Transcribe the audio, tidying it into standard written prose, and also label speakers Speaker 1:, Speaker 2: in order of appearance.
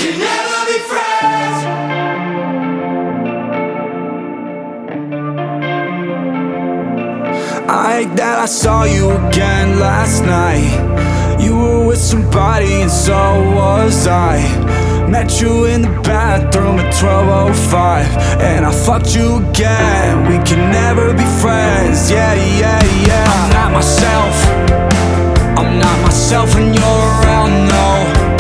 Speaker 1: can never be friends.
Speaker 2: I hate that I saw you again last night. You were with somebody and so was I. Met you in the bathroom at 12:05, and I fucked you again. We can never be friends, yeah, yeah, yeah. I'm not myself when you're around, no.